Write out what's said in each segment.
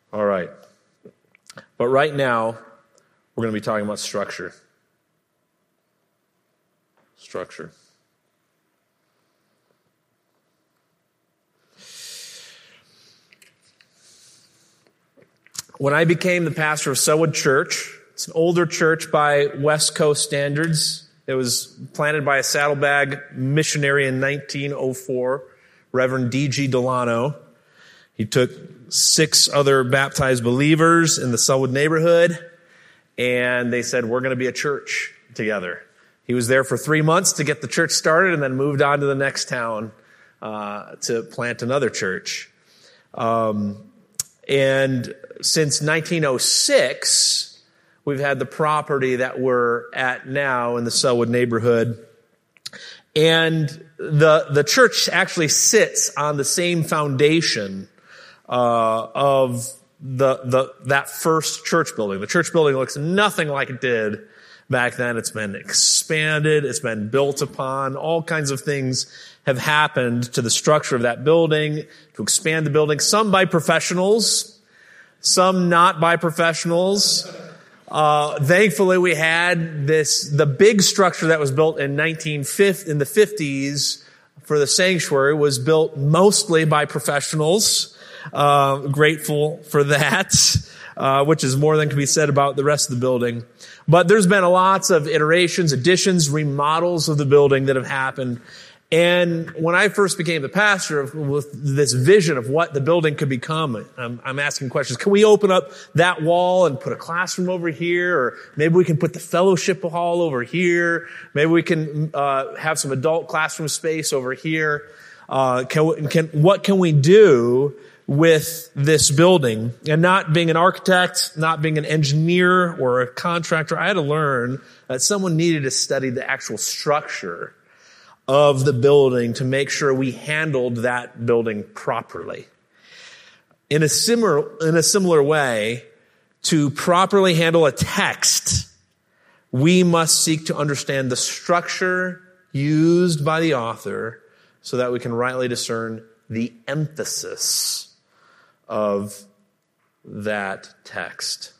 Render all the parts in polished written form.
All right. But right now, we're going to be talking about structure. Structure. When I became the pastor of Sellwood Church, it's an older church by West Coast standards. It was planted by a Saddlebag missionary in 1904, Reverend D.G. Delano. He took 6 other baptized believers in the Sellwood neighborhood, and they said, we're going to be a church together. He was there for 3 months to get the church started and then moved on to the next town to plant another church. And since 1906, we've had the property that we're at now in the Sellwood neighborhood. And the church actually sits on the same foundation of that first church building. The church building looks nothing like it did back then. It's been expanded. It's been built upon. All kinds of things have happened to the structure of that building to expand the building. Some by professionals, some not by professionals. Thankfully, we had the big structure that was built in the 50s for the sanctuary was built mostly by professionals. Grateful for that, which is more than can be said about the rest of the building. But there's been lots of iterations, additions, remodels of the building that have happened. And when I first became the pastor with this vision of what the building could become, I'm asking questions. Can we open up that wall and put a classroom over here? Or maybe we can put the fellowship hall over here. Maybe we can have some adult classroom space over here. What can we do with this building? And not being an architect, not being an engineer or a contractor, I had to learn that someone needed to study the actual structure of the building to make sure we handled that building properly. In a similar way, to properly handle a text, we must seek to understand the structure used by the author so that we can rightly discern the emphasis of that text.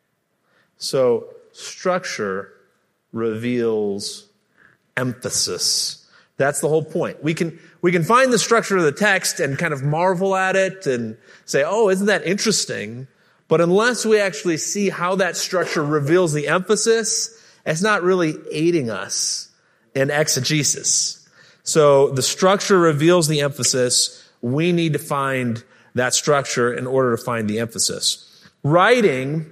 So, structure reveals emphasis. That's the whole point. We can find the structure of the text and kind of marvel at it and say, oh, isn't that interesting? But unless we actually see how that structure reveals the emphasis, it's not really aiding us in exegesis. So the structure reveals the emphasis. We need to find that structure in order to find the emphasis. Writing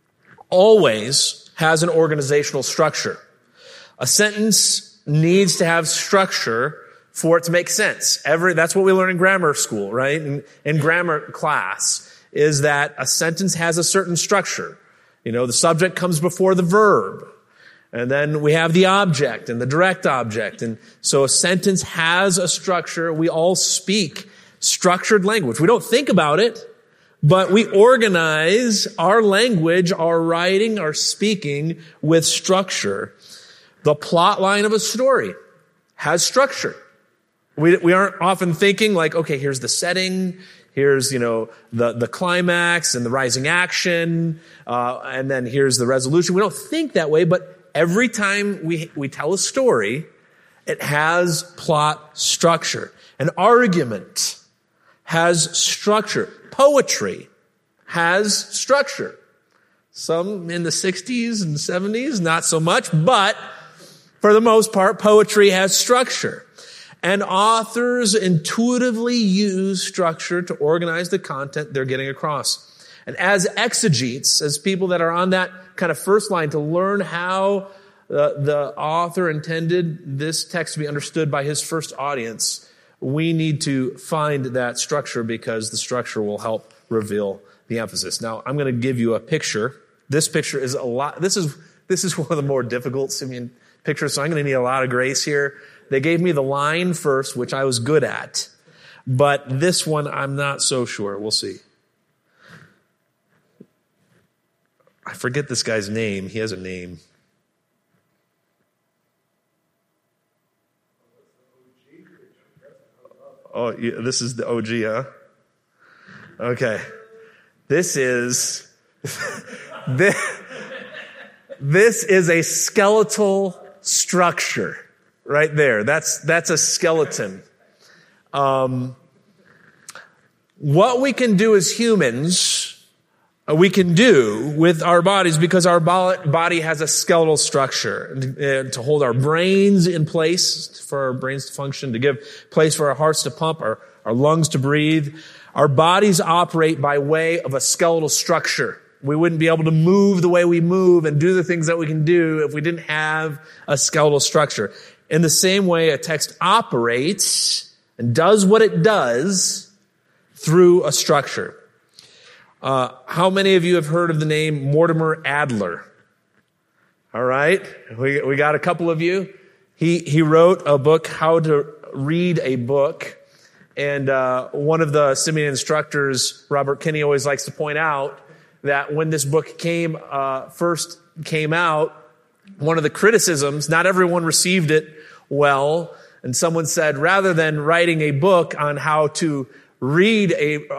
always has an organizational structure. A sentence needs to have structure for it to make sense. That's what we learn in grammar school, right? In grammar class, is that a sentence has a certain structure. The subject comes before the verb. And then we have the object and the direct object. And so a sentence has a structure. We all speak structured language. We don't think about it, but we organize our language, our writing, our speaking with structure. The plot line of a story has structure. We aren't often thinking like, okay, here's the setting, here's, the climax and the rising action, and then here's the resolution. We don't think that way, but every time we tell a story, it has plot structure. An argument has structure. Poetry has structure. Some in the 60s and 70s, not so much, but for the most part, poetry has structure. And authors intuitively use structure to organize the content they're getting across. And as exegetes, as people that are on that kind of first line to learn how the author intended this text to be understood by his first audience, we need to find that structure because the structure will help reveal the emphasis. Now, I'm going to give you a picture. This picture is this is one of the more difficult Simeon pictures, so I'm going to need a lot of grace here. They gave me the line first, which I was good at, but this one I'm not so sure. We'll see. I forget this guy's name. He has a name. Oh, this is the OG, huh? Okay. This is, this is a skeletal structure right there. That's a skeleton. What we can do as humans, we can do with our bodies because our body has a skeletal structure to hold our brains in place, for our brains to function, to give place for our hearts to pump, our lungs to breathe. Our bodies operate by way of a skeletal structure. We wouldn't be able to move the way we move and do the things that we can do if we didn't have a skeletal structure. In the same way, a text operates and does what it does through a structure. How many of you have heard of the name Mortimer Adler? All right. We got a couple of you. He wrote a book, How to Read a Book. And one of the Simeon instructors, Robert Kinney, always likes to point out that when this book first came out, one of the criticisms, not everyone received it well, and someone said, rather than writing a book on how to read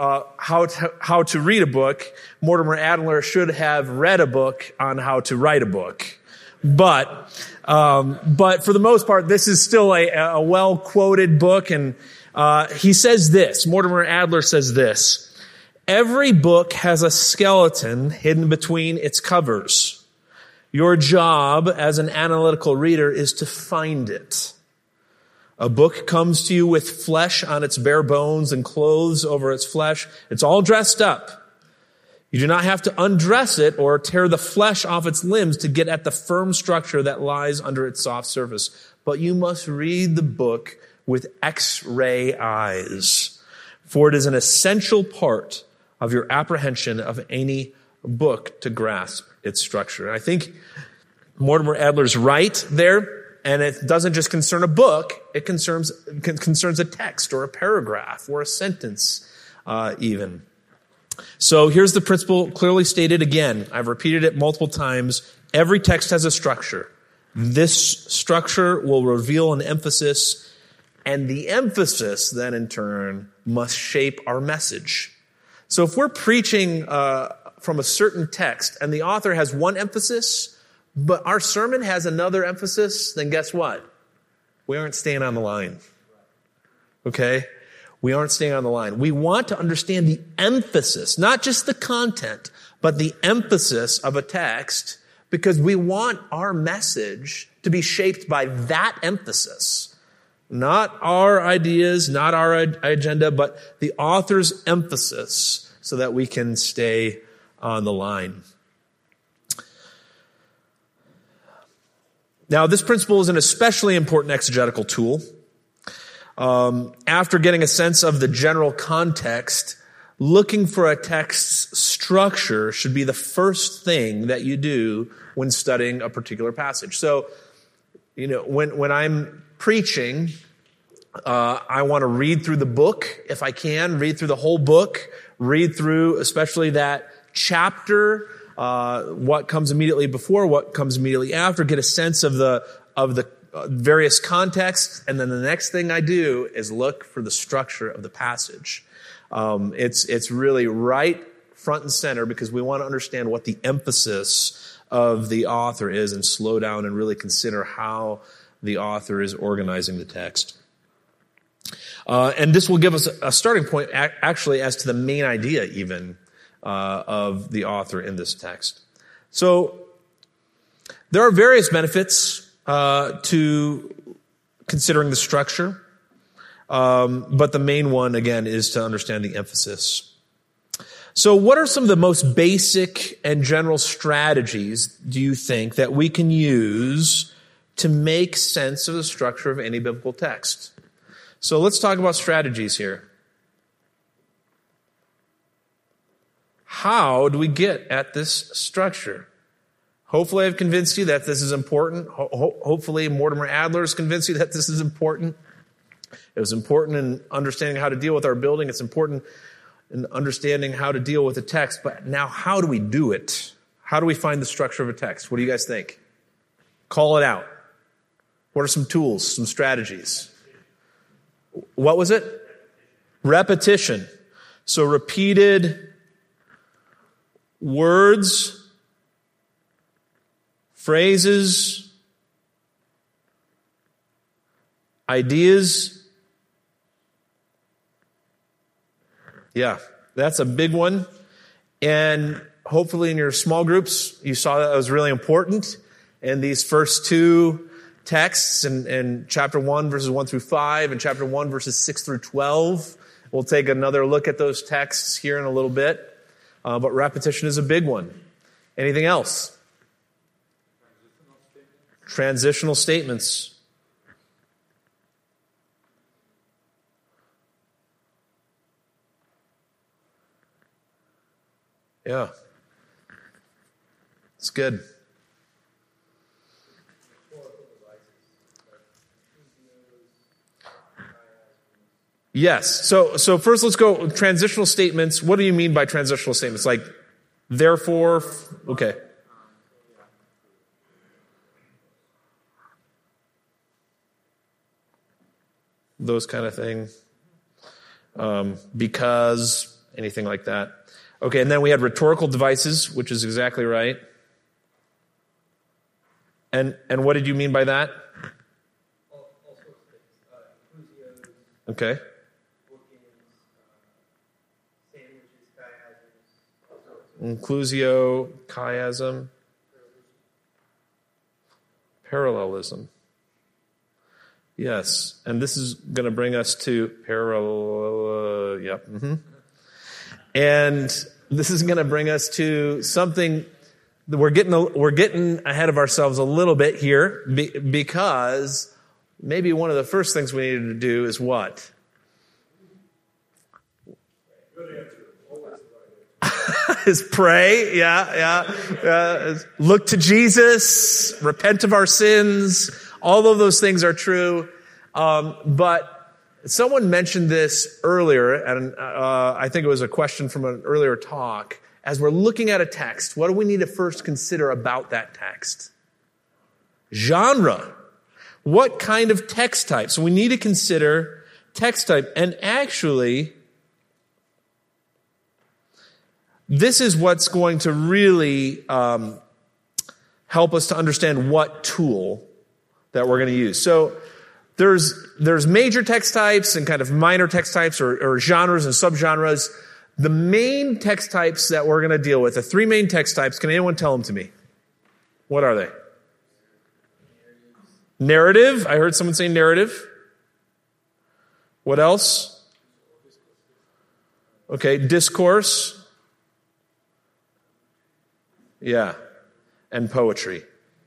how to read a book, Mortimer Adler should have read a book on how to write a book. But for the most part, this is still a well-quoted book, and he says this, Mortimer Adler says this: every book has a skeleton hidden between its covers. Your job as an analytical reader is to find it. A book comes to you with flesh on its bare bones and clothes over its flesh. It's all dressed up. You do not have to undress it or tear the flesh off its limbs to get at the firm structure that lies under its soft surface. But you must read the book with X-ray eyes, for it is an essential part of your apprehension of any book to grasp its structure. And I think Mortimer Adler's right there. And it doesn't just concern a book, it concerns a text or a paragraph or a sentence even. So here's the principle clearly stated again. I've repeated it multiple times. Every text has a structure. This structure will reveal an emphasis, and the emphasis then in turn must shape our message. So if we're preaching from a certain text and the author has one emphasis, but our sermon has another emphasis, then guess what? We aren't staying on the line. Okay? We aren't staying on the line. We want to understand the emphasis, not just the content, but the emphasis of a text, because we want our message to be shaped by that emphasis. Not our ideas, not our agenda, but the author's emphasis so that we can stay on the line. Now, this principle is an especially important exegetical tool. After getting a sense of the general context, looking for a text's structure should be the first thing that you do when studying a particular passage. So, when I'm preaching, I want to read through the book, if I can, read through the whole book, read through especially that chapter, what comes immediately before, what comes immediately after, get a sense of the various contexts, and then the next thing I do is look for the structure of the passage. It's really right front and center because we want to understand what the emphasis of the author is and slow down and really consider how the author is organizing the text. And this will give us a starting point actually as to the main idea even of the author in this text. So there are various benefits to considering the structure, but the main one, again, is to understand the emphasis. So what are some of the most basic and general strategies, do you think, that we can use to make sense of the structure of any biblical text? So let's talk about strategies here. How do we get at this structure? Hopefully I've convinced you that this is important. Hopefully Mortimer Adler has convinced you that this is important. It was important in understanding how to deal with our building. It's important in understanding how to deal with the text. But now how do we do it? How do we find the structure of a text? What do you guys think? Call it out. What are some tools, some strategies? What was it? Repetition. So repeated words, phrases, ideas. Yeah, that's a big one. And hopefully in your small groups, you saw that was really important. And these first two texts in chapter 1, verses 1 through 5, and chapter 1, verses 6 through 12. We'll take another look at those texts here in a little bit. But repetition is a big one. Anything else? Transitional statements. Yeah. It's good. Yes. So first let's go transitional statements. What do you mean by transitional statements? Like, therefore, okay. Those kind of thing. Because, anything like that. Okay, and then we had rhetorical devices, which is exactly right. And what did you mean by that? All sorts of things. Okay. Inclusio, chiasm, parallelism. Yes, and this is going to bring us to And this is going to bring us to something that we're getting ahead of ourselves a little bit here because maybe one of the first things we needed to do is what? Is pray, look to Jesus, repent of our sins. All of those things are true. But someone mentioned this earlier, and I think it was a question from an earlier talk. As we're looking at a text, what do we need to first consider about that text? Genre. What kind of text type? So we need to consider text type. And actually, this is what's going to really help us to understand what tool that we're going to use. So there's major text types and kind of minor text types or genres and subgenres. The main text types that we're going to deal with, the three main text types, can anyone tell them to me? What are they? Narrative. I heard someone say narrative. What else? Okay, discourse. Yeah, and poetry.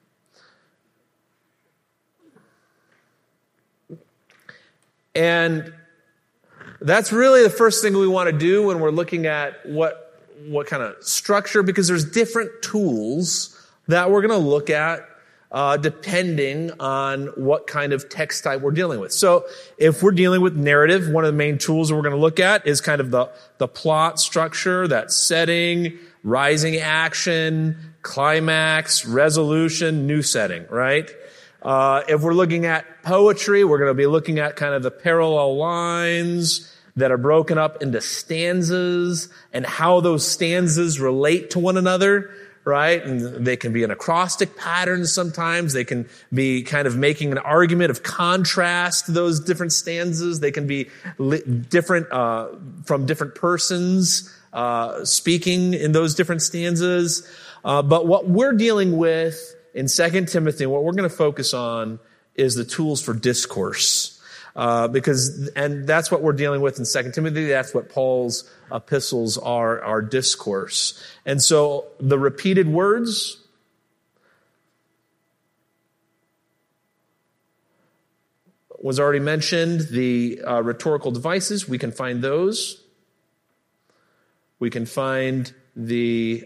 And that's really the first thing we want to do when we're looking at what kind of structure, because there's different tools that we're going to look at depending on what kind of text type we're dealing with. So if we're dealing with narrative, one of the main tools that we're going to look at is kind of the plot structure, that setting, rising action, climax, resolution, new setting, right? If we're looking at poetry, we're going to be looking at kind of the parallel lines that are broken up into stanzas and how those stanzas relate to one another, right? And they can be an acrostic pattern sometimes. They can be kind of making an argument of contrast to those different stanzas. They can be different from different persons speaking in those different stanzas. But what we're dealing with in 2 Timothy, what we're going to focus on is the tools for discourse. And that's what we're dealing with in 2 Timothy. That's what Paul's epistles are discourse. And so the repeated words was already mentioned. The rhetorical devices, we can find those. We can find the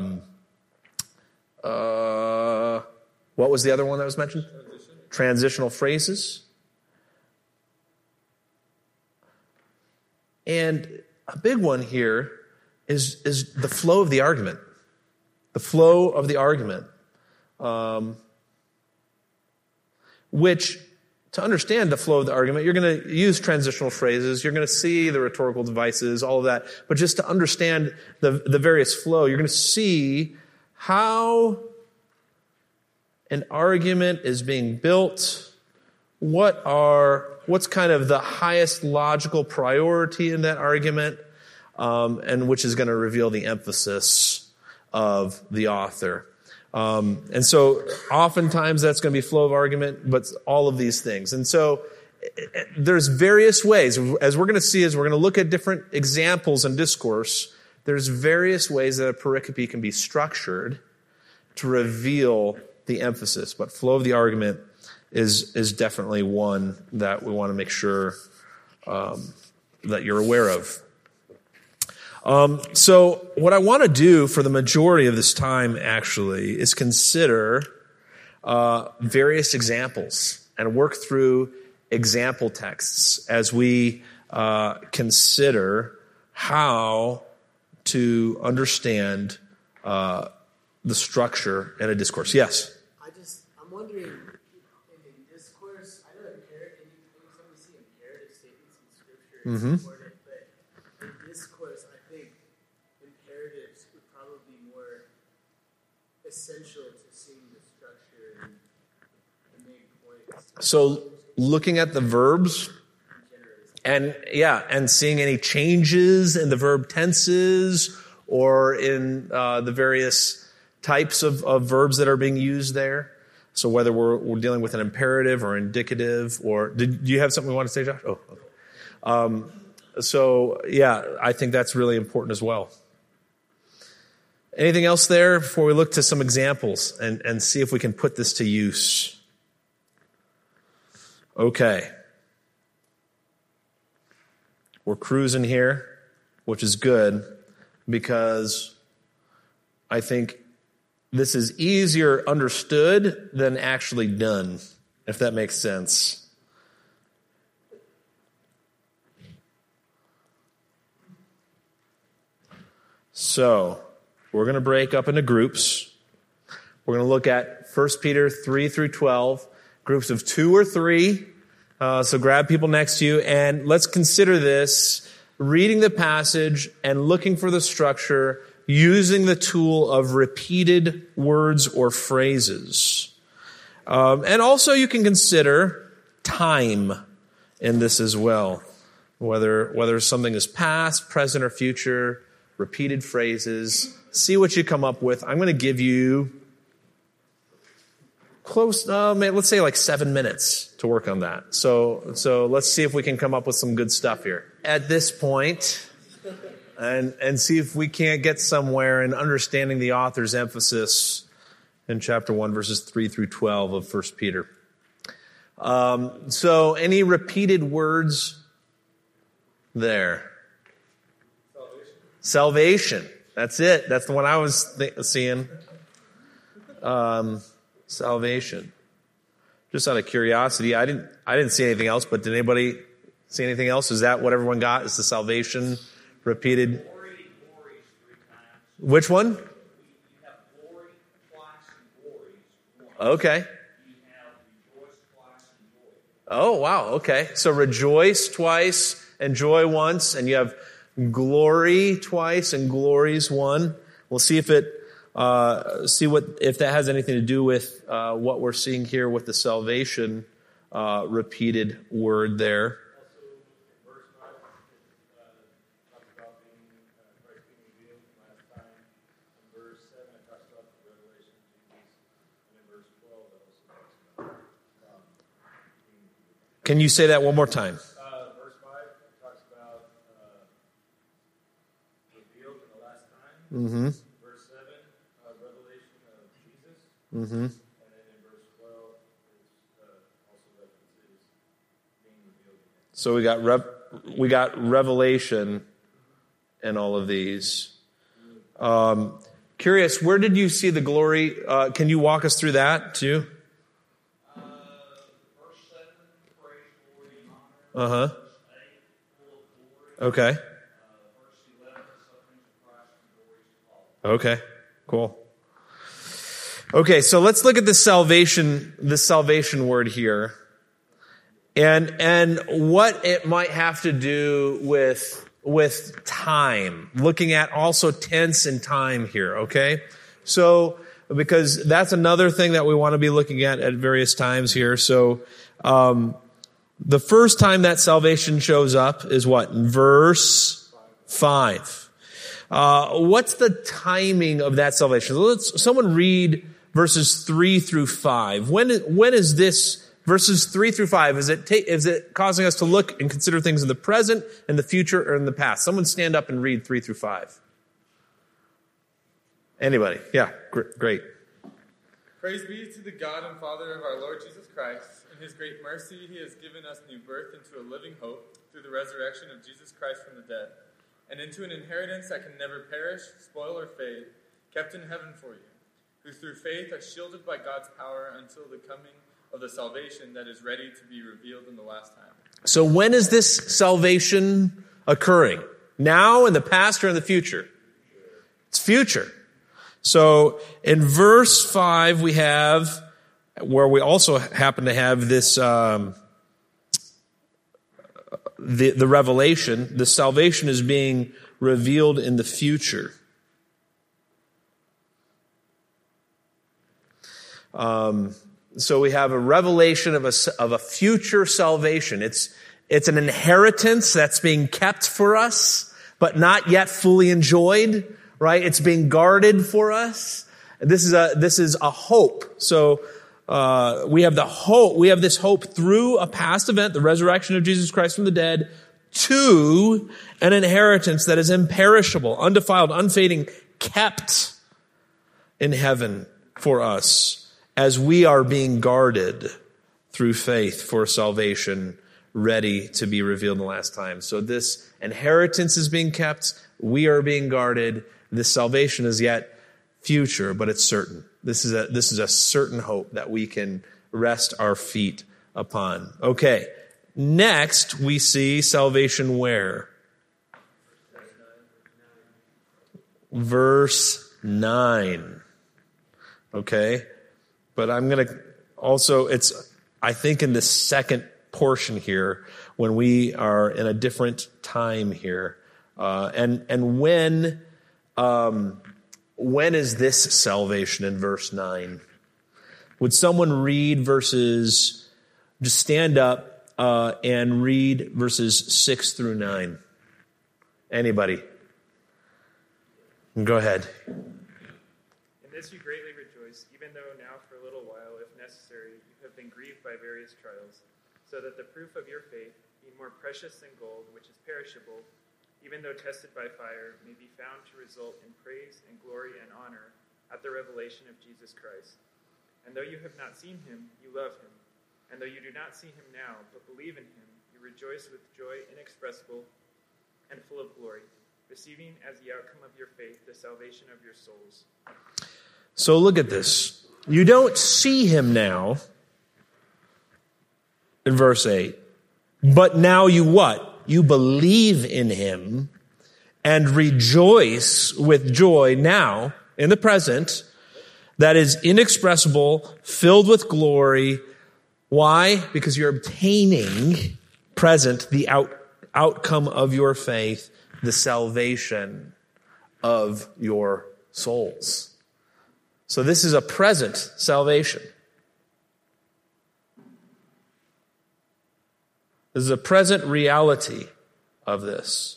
what was the other one that was mentioned? Transitional phrases. And a big one here is the flow of the argument. The flow of the argument. Which to understand the flow of the argument, you're going to use transitional phrases. You're going to see the rhetorical devices, all of that. But just to understand the various flow, you're going to see how an argument is being built, what's kind of the highest logical priority in that argument, and which is going to reveal the emphasis of the author. And so oftentimes that's going to be flow of argument, but all of these things. And so there's various ways, as we're going to see, as we're going to look at different examples in discourse, there's various ways that a pericope can be structured to reveal the emphasis. But flow of the argument is definitely one that we want to make sure that you're aware of. So what I want to do for the majority of this time actually is consider various examples and work through example texts as we consider how to understand the structure in a discourse. Yes? I'm wondering, in discourse, I know anytime we see imperative statements in Scripture, it's important, but in discourse, I think imperatives would probably be more essential to seeing the structure and the main points. So looking at the verbs and seeing any changes in the verb tenses or in the various types of verbs that are being used there. So whether we're dealing with an imperative or indicative, or do you have something you want to say, Josh? Oh, okay. I think that's really important as well. Anything else there before we look to some examples and see if we can put this to use? Okay. We're cruising here, which is good because I think this is easier understood than actually done, if that makes sense. So, we're going to break up into groups. We're going to look at 1 Peter 3 through 12, groups of 2 or 3. So grab people next to you, and let's consider this, reading the passage and looking for the structure, using the tool of repeated words or phrases. And also you can consider time in this as well. Whether something is past, present, or future, repeated phrases. See what you come up with. I'm going to give you let's say like 7 minutes to work on that. So let's see if we can come up with some good stuff here. At this point, and see if we can't get somewhere in understanding the author's emphasis in chapter 1, verses 3 through 12 of 1 Peter. So any repeated words there? Salvation. That's it. That's the one I was seeing. Salvation. Just out of curiosity, I didn't see anything else, but did anybody see anything else? Is that what everyone got? Is the salvation repeated? Glory is 3 times. Which one? You have glory twice and glory once. Okay. You have rejoice twice and joy. Oh, wow. Okay. So rejoice twice and joy once, and you have glory twice and glories one. We'll see if if that has anything to do with what we're seeing here with the salvation repeated word there. Also, verse 5 talks about Christ being revealed last time. In verse 7, it talks about the revelation of Jesus. And in verse 12, it also talks about being revealed. Can you say that one more time? Verse 5 talks about revealed in the last time. Mm-hmm. Verse 7, revelation of Jesus. Mm-hmm. And then in verse 12, it's also references being revealed again. So we got revelation in all of these. Curious, where did you see the glory? Can you walk us through that too? Verse 7, praise, glory, and honor. Uh-huh. Verse 8, full of glory. Okay. Verse 11, sufferings of Christ and glories to follow. Okay. Cool. Okay, so let's look at the salvation word here. and what it might have to do with time, looking at also tense and time here, okay? So, because that's another thing that we want to be looking at various times here. So, the first time that salvation shows up is what? In verse 5. What's the timing of that salvation? Let's someone read verses 3 through 5. When is this, verses 3 through 5, is it causing us to look and consider things in the present, in the future, or in the past? Someone stand up and read 3 through 5. Anybody? Yeah, great. Praise be to the God and Father of our Lord Jesus Christ. In his great mercy, he has given us new birth into a living hope through the resurrection of Jesus Christ from the dead, and into an inheritance that can never perish, spoil, or fade, kept in heaven for you, who through faith are shielded by God's power until the coming of the salvation that is ready to be revealed in the last time. So when is this salvation occurring? Now, in the past, or in the future? It's future. So in verse 5 we have, where we also happen to have this, the revelation, the salvation is being revealed in the future. So we have a revelation of a future salvation. It's an inheritance that's being kept for us, but not yet fully enjoyed, right? It's being guarded for us. This is a hope. So, we have this hope through a past event, the resurrection of Jesus Christ from the dead, to an inheritance that is imperishable, undefiled, unfading, kept in heaven for us as we are being guarded through faith for salvation ready to be revealed in the last time. So this inheritance is being kept. We are being guarded. This salvation is yet future, but it's certain. This is a certain hope that we can rest our feet upon. Okay. Next, we see salvation where? Verse 9. Okay. But I'm going to also, I think in the second portion here, when we are in a different time here, and when is this salvation in verse 9? Would someone read verses, just stand up and read verses 6 through 9? Anybody? Go ahead. In this you greatly rejoice, even though now for a little while, if necessary, you have been grieved by various trials, so that the proof of your faith, being more precious than gold, which is perishable, even though tested by fire, may be found to result in praise and glory and honor at the revelation of Jesus Christ. And though you have not seen him, you love him. And though you do not see him now, but believe in him, you rejoice with joy inexpressible and full of glory, receiving as the outcome of your faith the salvation of your souls. So look at this. You don't see him now, in verse 8, but now you what? You believe in him and rejoice with joy now, in the present, that is inexpressible, filled with glory. Why? Because you're obtaining present the outcome of your faith, the salvation of your souls. So this is a present salvation. This is a present reality of this.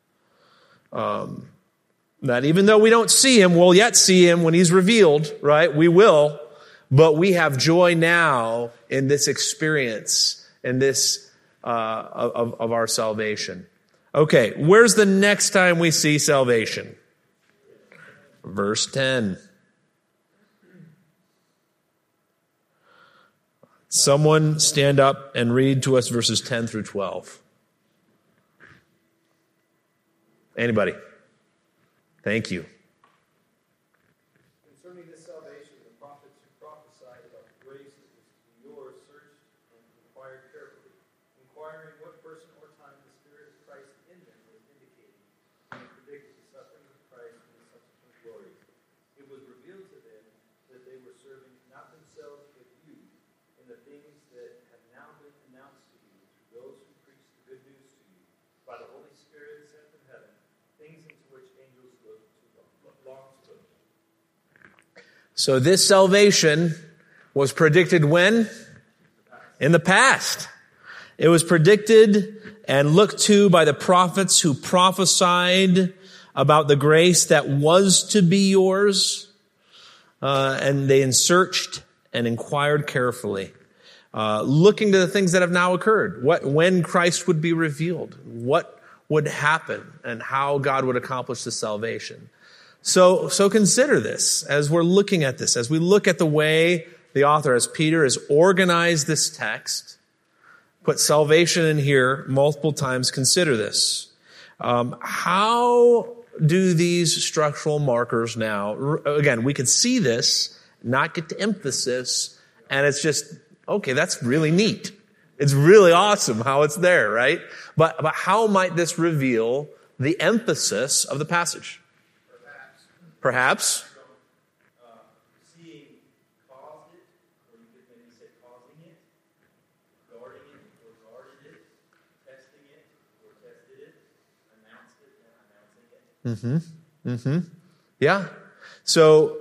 That even though we don't see him, we'll yet see him when he's revealed, right? We will. But we have joy now in this experience, in this of our salvation. Okay, where's the next time we see salvation? Verse 10. Someone stand up and read to us verses 10 through 12. Anybody? Thank you. Concerning this salvation, the prophets who prophesied about the grace that was to be yours searched and inquired carefully, inquiring what person or time the Spirit of Christ in them was indicating, and predicted the suffering of Christ and the subsequent glories. It was revealed to them that they were serving not themselves but you in the things that have now been announced to you, So this salvation was predicted when? In the past. It was predicted and looked to by the prophets who prophesied about the grace that was to be yours. And they searched and inquired carefully, looking to the things that have now occurred. When Christ would be revealed, what would happen, and how God would accomplish the salvation. So consider this as we're looking at this, as we look at the way the author, as Peter, has organized this text, put salvation in here multiple times. Consider this. How do these structural markers now, again, we can see this, not get to emphasis, and it's just, okay, that's really neat. It's really awesome how it's there, right? But how might this reveal the emphasis of the passage? Perhaps. Seeing caused it, or you could maybe say causing it, guarding it or guarded it, testing it or tested it, announced it or announcing it. Yeah. So,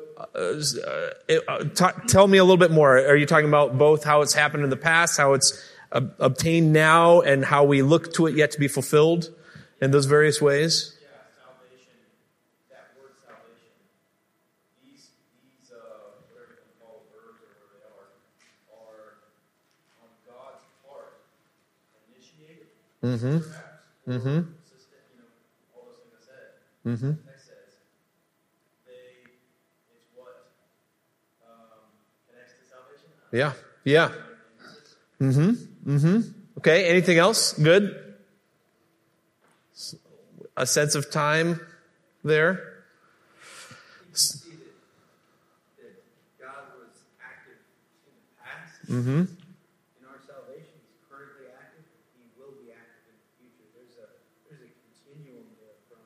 tell me a little bit more. Are you talking about both how it's happened in the past, how it's obtained now, and how we look to it yet to be fulfilled in those various ways? Salvation, that word salvation, these whatever you can call verbs or whatever they are on God's part initiated, perhaps, or consistent, all those things I said. The text says, it's what connects to salvation. Yeah. Okay, anything else? Good? A sense of time there? You see that God was active in the past. In our salvation, He's currently active. He will be active in the future. There's a continuum there from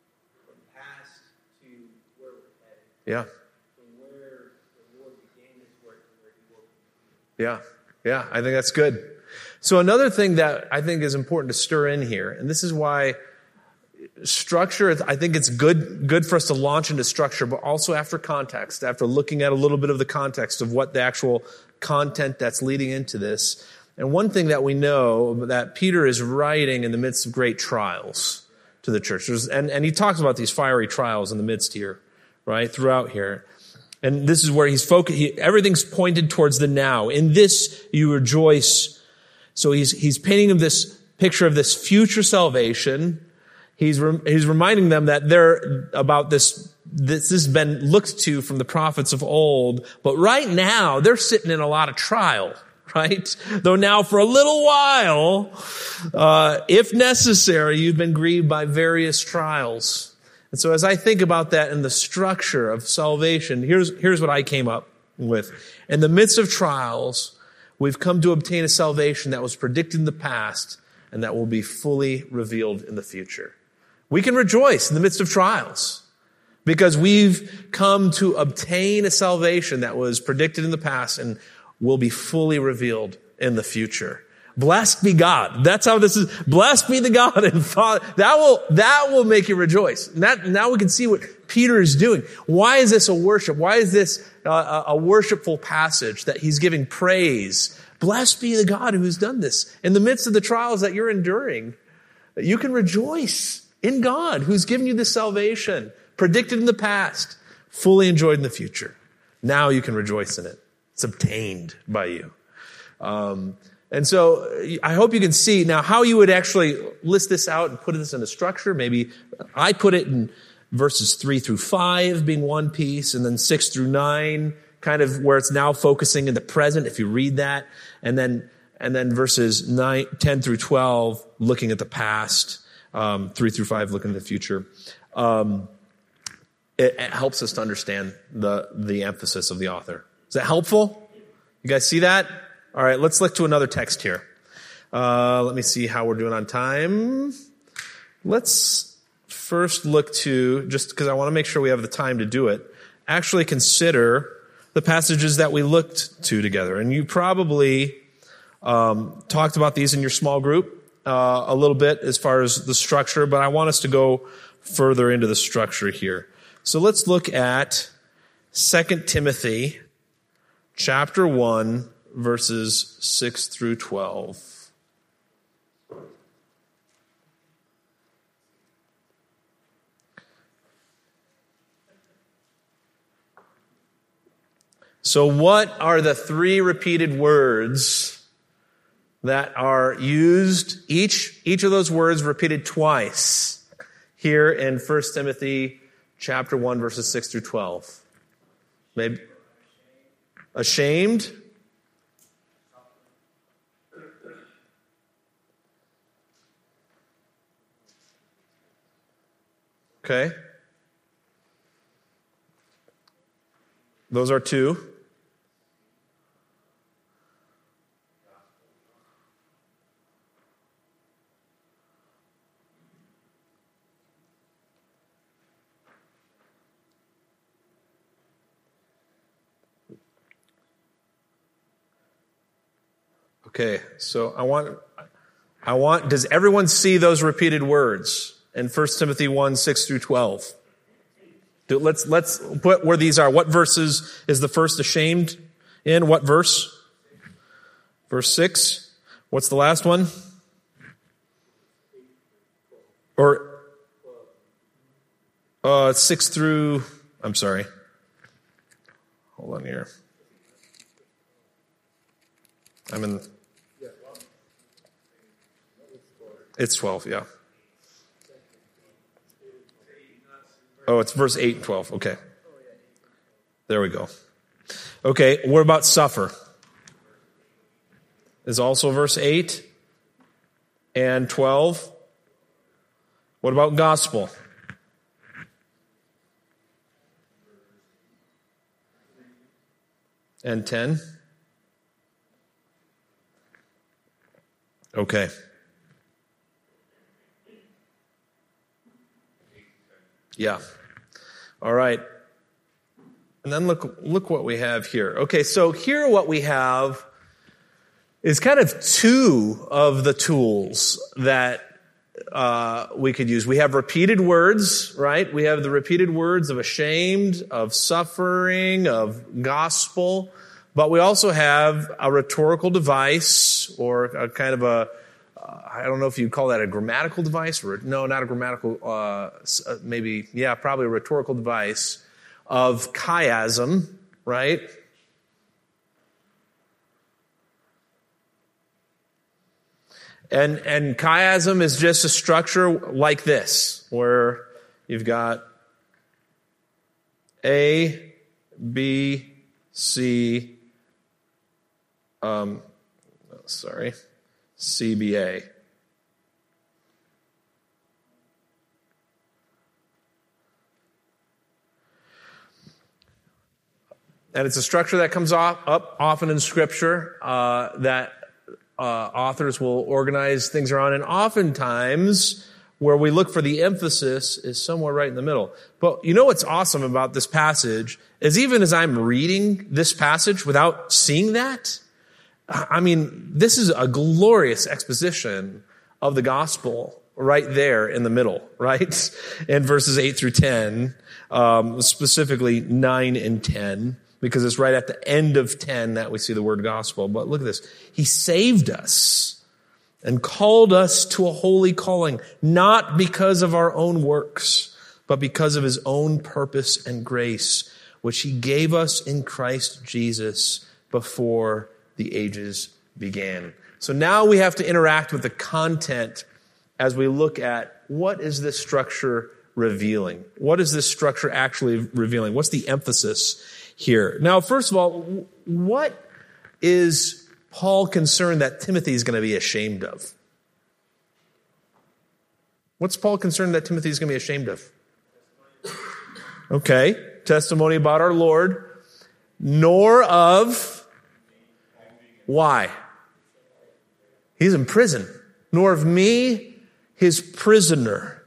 past to where we're headed. Yeah. From where the Lord began His work to where He will be. Yeah, I think that's good. So another thing that I think is important to stir in here, and this is why structure, I think it's good for us to launch into structure, but also after context, after looking at a little bit of the context of what the actual content that's leading into this. And one thing that we know that Peter is writing in the midst of great trials to the church. And he talks about these fiery trials in the midst here, right? Throughout here. And this is where he's focused. Everything's pointed towards the now. In this you rejoice. So he's painting this picture of this future salvation. He's reminding them that they're about this has been looked to from the prophets of old. But right now they're sitting in a lot of trial, right? Though now for a little while, if necessary, you've been grieved by various trials. And so as I think about that in the structure of salvation, here's what I came up with. In the midst of trials, we've come to obtain a salvation that was predicted in the past and that will be fully revealed in the future. We can rejoice in the midst of trials because we've come to obtain a salvation that was predicted in the past and will be fully revealed in the future. Blessed be God. That's how this is. Blessed be the God and Father. That will make you rejoice. Now we can see what Peter is doing. Why is this a worship? Why is this a worshipful passage that he's giving praise? Blessed be the God who has done this. In the midst of the trials that you're enduring, you can rejoice in God who's given you this salvation, predicted in the past, fully enjoyed in the future. Now you can rejoice in it. It's obtained by you. And so I hope you can see now how you would actually list this out and put this in a structure. Maybe I put it in verses 3 through 5 being one piece, and then 6 through 9, kind of where it's now focusing in the present, if you read that. And then verses 10 through 12, looking at the past, 3 through 5, looking at the future. It helps us to understand the emphasis of the author. Is that helpful? You guys see that? All right, let's look to another text here. Let me see how we're doing on time. Let's first look to, just because I want to make sure we have the time to do it, actually consider the passages that we looked to together. And you probably talked about these in your small group a little bit as far as the structure, but I want us to go further into the structure here. So let's look at 2 Timothy chapter 1, verses 6 through 12. So what are the three repeated words that are used, each of those words repeated twice here in 1 Timothy chapter 1, verses 6 through 12? Maybe ashamed. Okay. Those are two. Okay, so I want, does everyone see those repeated words in 1 Timothy 1, 6 through 12? Let's put where these are. What verses is the first ashamed in? What verse? Verse 6. What's the last one? Or 6 through, I'm sorry. Hold on here. It's 12, yeah. Oh, it's verse 8 and 12. Okay. There we go. Okay, what about suffer? Is also verse 8 and 12. What about gospel? And 10. Okay. Yeah. All right. And then look what we have here. Okay, so here what we have is kind of two of the tools that we could use. We have repeated words, right? We have the repeated words of ashamed, of suffering, of gospel. But we also have a rhetorical device, or a kind of a, I don't know if you'd call that a grammatical device, or no, not a grammatical, maybe, yeah, probably a rhetorical device of chiasm, right? And chiasm is just a structure like this, where you've got A, B, C, CBA. And it's a structure that comes up often in Scripture that authors will organize things around, and oftentimes where we look for the emphasis is somewhere right in the middle. But you know what's awesome about this passage is even as I'm reading this passage without seeing that, I mean, this is a glorious exposition of the gospel right there in the middle, right? In verses 8 through 10, specifically 9 and 10, because it's right at the end of 10 that we see the word gospel. But look at this. He saved us and called us to a holy calling, not because of our own works, but because of his own purpose and grace, which he gave us in Christ Jesus before the ages began. So now we have to interact with the content as we look at what is this structure revealing? What is this structure actually revealing? What's the emphasis here? Now, first of all, what is Paul concerned that Timothy is going to be ashamed of? What's Paul concerned that Timothy is going to be ashamed of? Okay, testimony about our Lord, nor of... Why? He's in prison. Nor of me, his prisoner.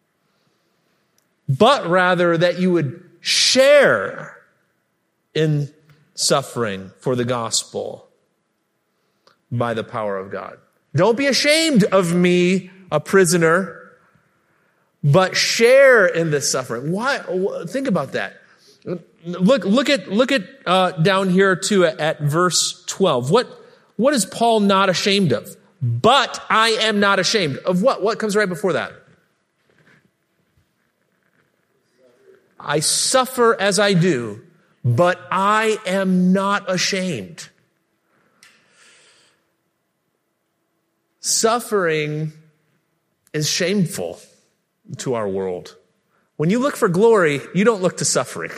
But rather that you would share in suffering for the gospel by the power of God. Don't be ashamed of me, a prisoner, but share in this suffering. Why? Think about that. Look at down here too at verse 12. What is Paul not ashamed of? But I am not ashamed of what? What comes right before that? I suffer as I do, but I am not ashamed. Suffering is shameful to our world. When you look for glory, you don't look to suffering.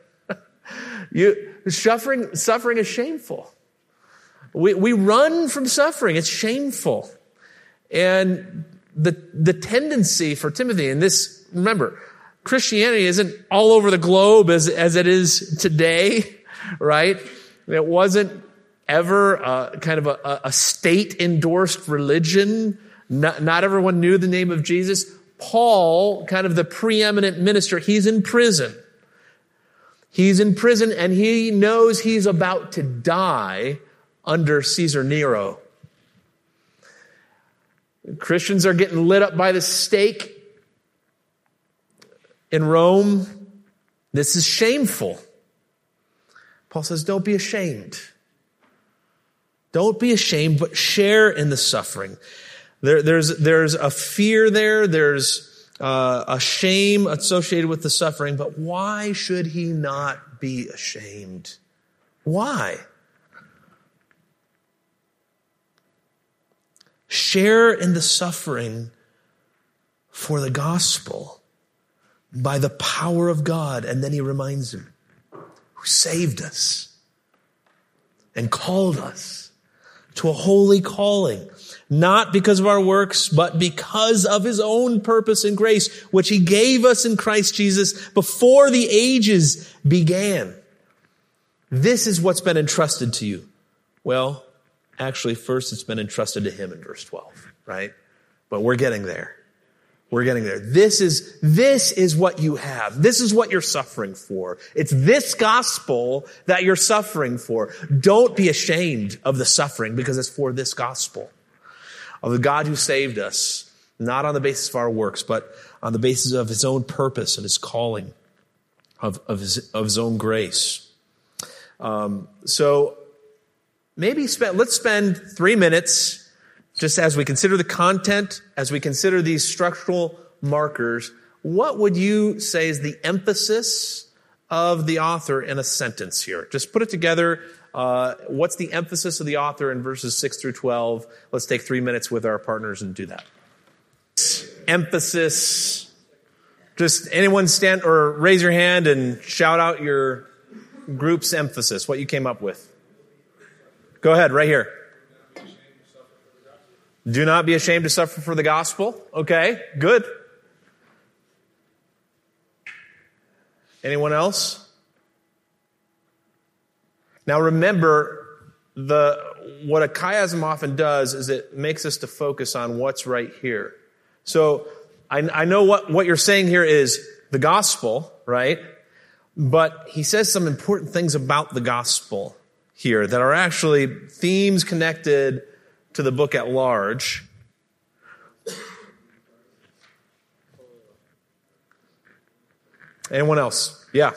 Suffering is shameful. We run from suffering. It's shameful. And the tendency for Timothy, and this, remember, Christianity isn't all over the globe as it is today, right? It wasn't ever kind of a state-endorsed religion. Not everyone knew the name of Jesus. Paul, kind of the preeminent minister, he's in prison. He's in prison and he knows he's about to die under Caesar Nero. Christians are getting lit up by the stake in Rome. This is shameful. Paul says, don't be ashamed. Don't be ashamed, but share in the suffering. There's a fear there. There's a shame associated with the suffering. But why should he not be ashamed? Why? Share in the suffering for the gospel by the power of God. And then he reminds him, who saved us and called us to a holy calling. Not because of our works, but because of his own purpose and grace, which he gave us in Christ Jesus before the ages began. This is what's been entrusted to you. Well, actually, first it's been entrusted to him in verse 12, right? But we're getting there. We're getting there. This is what you have. This is what you're suffering for. It's this gospel that you're suffering for. Don't be ashamed of the suffering because it's for this gospel of the God who saved us, not on the basis of our works, but on the basis of his own purpose and his calling of his own grace. So maybe let's spend 3 minutes just as we consider the content, as we consider these structural markers. What would you say is the emphasis of the author in a sentence here? Just put it together. What's the emphasis of the author in verses 6 through 12? Let's take 3 minutes with our partners and do that. Emphasis. Just anyone stand or raise your hand and shout out your group's emphasis, what you came up with. Go ahead, right here. Do not be ashamed to suffer for the gospel. Okay, good. Anyone else? Now remember, what a chiasm often does is it makes us to focus on what's right here. So I know what you're saying here is the gospel, right? But he says some important things about the gospel here that are actually themes connected to the book at large. Anyone else? Yeah.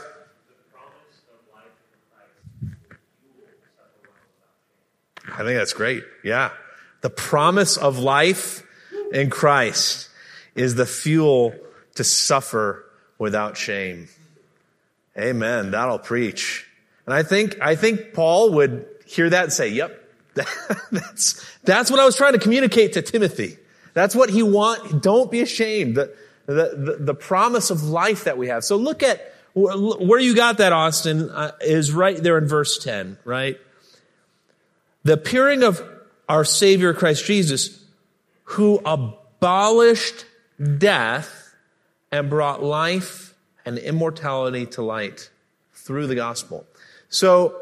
I think that's great. Yeah. The promise of life in Christ is the fuel to suffer without shame. Amen. That'll preach. And I think Paul would hear that and say, yep, that's what I was trying to communicate to Timothy. That's what he wants. Don't be ashamed. The promise of life that we have. So look at where you got that, Austin, is right there in verse 10, right? The appearing of our Savior Christ Jesus, who abolished death and brought life and immortality to light through the gospel. So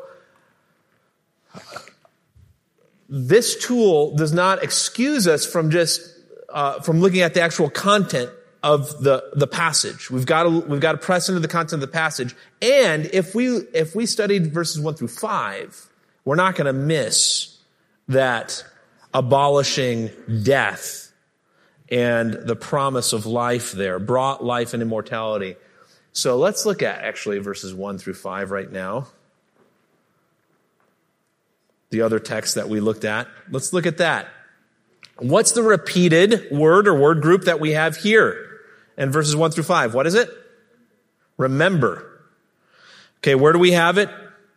this tool does not excuse us from just from looking at the actual content of the passage. We've got to press into the content of the passage. And if we studied verses 1 through 5, we're not going to miss that abolishing death and the promise of life there, brought life and immortality So let's look at actually verses 1 through 5 right now. The other text that we looked at. Let's look at that. What's the repeated word or word group that we have here in verses 1 through 5? What is it? Remember. Okay, where do we have it?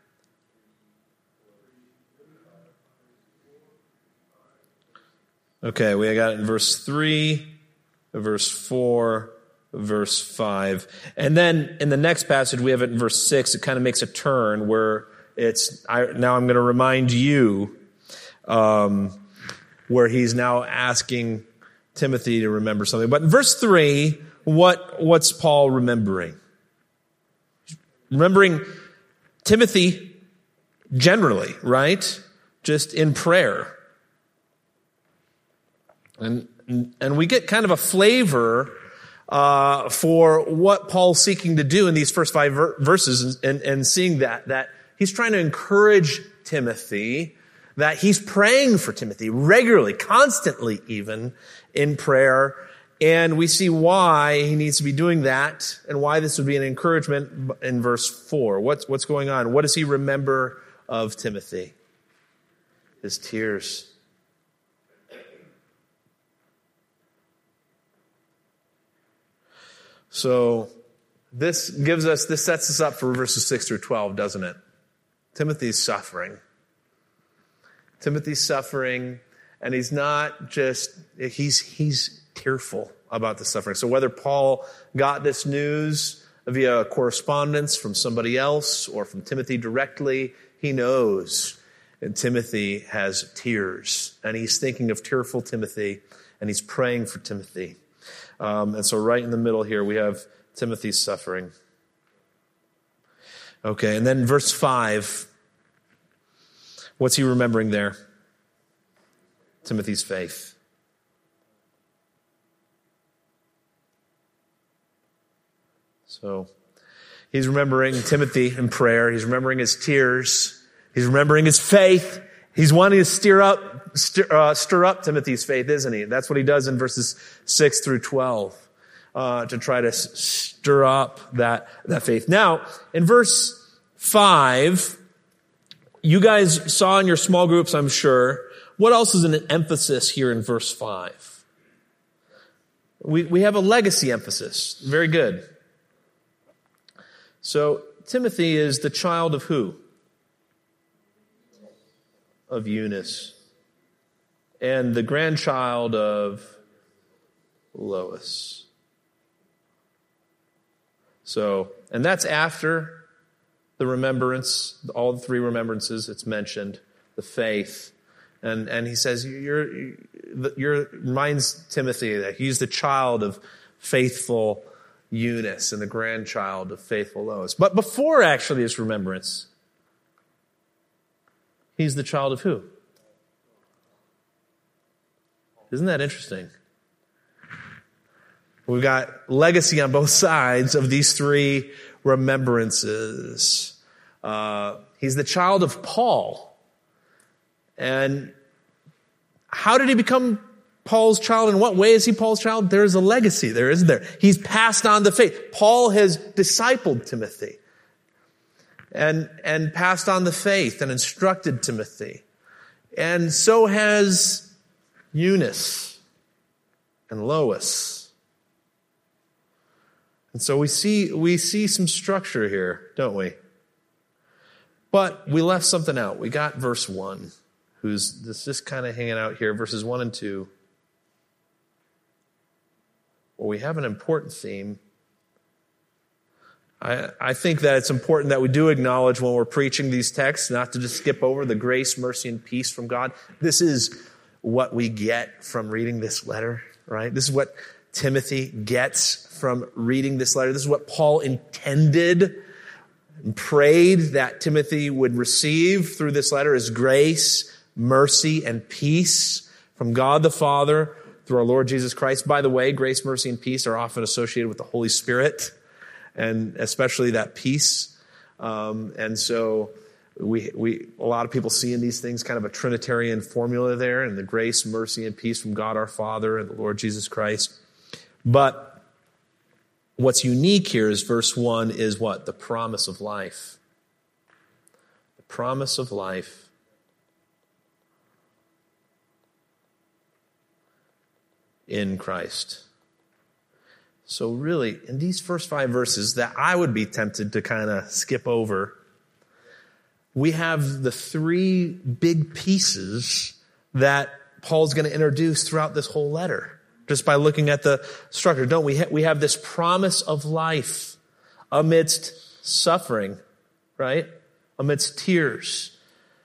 Okay, we got it in verse 3, verse 4, verse 5. And then in the next passage, we have it in verse 6. It kind of makes a turn where now I'm going to remind you, where he's now asking Timothy to remember something. But in verse 3, what's Paul remembering? Remembering Timothy generally, right? Just in prayer. And we get kind of a flavor for what Paul's seeking to do in these first 5 verses, and seeing that he's trying to encourage Timothy, that he's praying for Timothy regularly, constantly even, in prayer. And we see why he needs to be doing that, and why this would be an encouragement in verse 4. What's going on? What does he remember of Timothy? His tears. So this sets us up for verses 6 through 12, doesn't it? Timothy's suffering. Timothy's suffering, and he's not just, he's tearful about the suffering. So whether Paul got this news via correspondence from somebody else or from Timothy directly, he knows. And Timothy has tears, and he's thinking of tearful Timothy, and he's praying for Timothy. And so right in the middle here, we have Timothy's suffering. Okay, and then verse 5, what's he remembering there? Timothy's faith. So he's remembering Timothy in prayer. He's remembering his tears. He's remembering his faith. He's wanting to stir up Timothy's faith, isn't he? That's what he does in verses 6 through 12, to try to stir up that faith. Now, in verse 5, you guys saw in your small groups, I'm sure, what else is an emphasis here in verse 5? We have a legacy emphasis. Very good. So, Timothy is the child of who? Of Eunice, and the grandchild of Lois. So, and that's after the remembrance, all the 3 remembrances it's mentioned, the faith. And he says, reminds Timothy that he's the child of faithful Eunice and the grandchild of faithful Lois. But before actually his remembrance, he's the child of who? Isn't that interesting? We've got legacy on both sides of these 3 remembrances. He's the child of Paul. And how did he become Paul's child? In what way is he Paul's child? There is a legacy there, isn't there? He's passed on the faith. Paul has discipled Timothy. And passed on the faith and instructed Timothy. And so has Eunice and Lois. And so we see some structure here, don't we? But we left something out. We got verse 1, who's just kind of hanging out here, verses 1 and 2. Well, we have an important theme. I think that it's important that we do acknowledge when we're preaching these texts, not to just skip over the grace, mercy, and peace from God. This is what we get from reading this letter, right? This is what Timothy gets from reading this letter. This is what Paul intended and prayed that Timothy would receive through this letter, is grace, mercy, and peace from God the Father through our Lord Jesus Christ. By the way, grace, mercy, and peace are often associated with the Holy Spirit, and especially that peace. And so a lot of people see in these things kind of a Trinitarian formula there, and the grace, mercy, and peace from God our Father and the Lord Jesus Christ. But what's unique here is verse 1 is what? The promise of life. The promise of life. In Christ. So really, in these first 5 verses that I would be tempted to kind of skip over, we have the 3 big pieces that Paul's going to introduce throughout this whole letter. Just by looking at the structure, don't we? We have this promise of life amidst suffering, right? Amidst tears.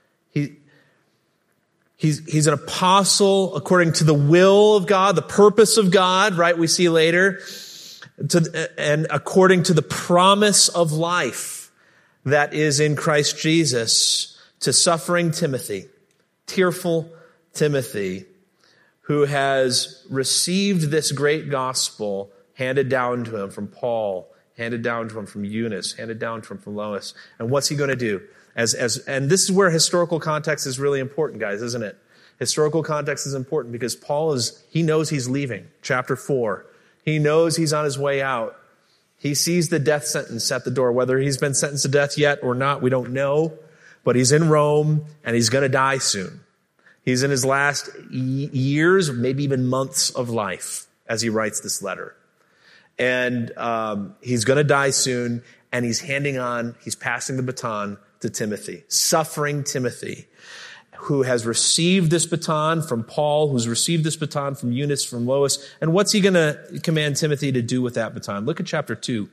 He's an apostle according to the will of God, the purpose of God, right? We see later. And according to the promise of life that is in Christ Jesus to suffering Timothy, tearful Timothy, who has received this great gospel handed down to him from Paul, handed down to him from Eunice, handed down to him from Lois. And what's he going to do? And this is where historical context is really important, guys, isn't it? Historical context is important because he knows he's leaving. Chapter 4. He knows he's on his way out. He sees the death sentence at the door. Whether he's been sentenced to death yet or not, we don't know. But he's in Rome and he's going to die soon. He's in his last years, maybe even months of life as he writes this letter. And he's going to die soon, and he's passing the baton to Timothy, suffering Timothy, who has received this baton from Paul, who's received this baton from Eunice, from Lois. And what's he going to command Timothy to do with that baton? Look at chapter 2.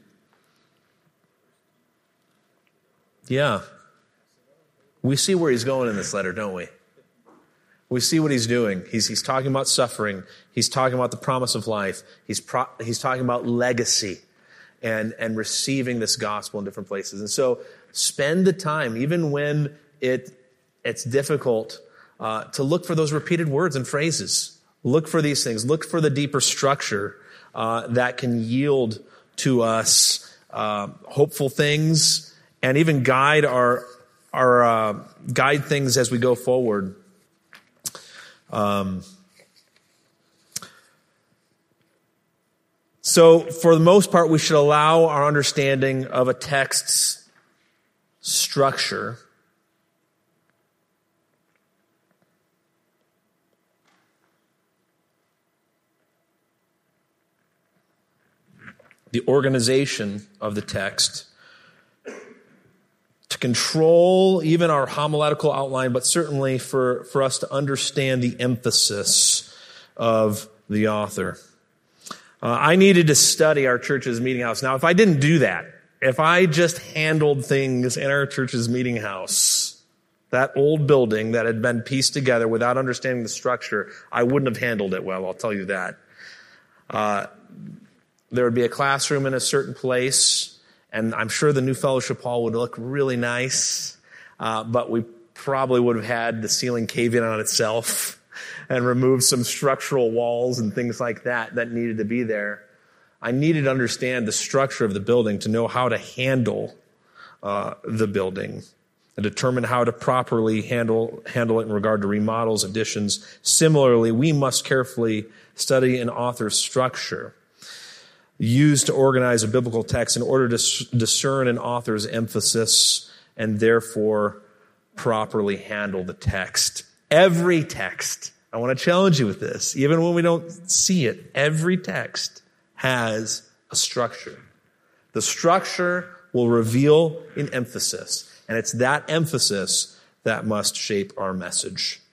Yeah. We see where he's going in this letter, don't we? We see what he's doing. He's talking about suffering. He's talking about the promise of life. He's talking about legacy and receiving this gospel in different places. And so spend the time, even when it's difficult, to look for those repeated words and phrases. Look for these things. Look for the deeper structure that can yield to us hopeful things and even guide guide things as we go forward. So for the most part, we should allow our understanding of a text's structure the organization of the text to control even our homiletical outline, but certainly for us to understand the emphasis of the author. I needed to study our church's meeting house. Now, if I didn't do that, if I just handled things in our church's meeting house, that old building that had been pieced together without understanding the structure, I wouldn't have handled it well, I'll tell you that. There would be a classroom in a certain place, and I'm sure the new fellowship hall would look really nice, but we probably would have had the ceiling cave in on itself and remove some structural walls and things like that needed to be there. I needed to understand the structure of the building to know how to handle the building and determine how to properly handle it in regard to remodels, additions. Similarly, we must carefully study an author's structure used to organize a biblical text in order to discern an author's emphasis and therefore properly handle the text. Every text, I want to challenge you with this, even when we don't see it, every text has a structure. The structure will reveal an emphasis, and it's that emphasis that must shape our message.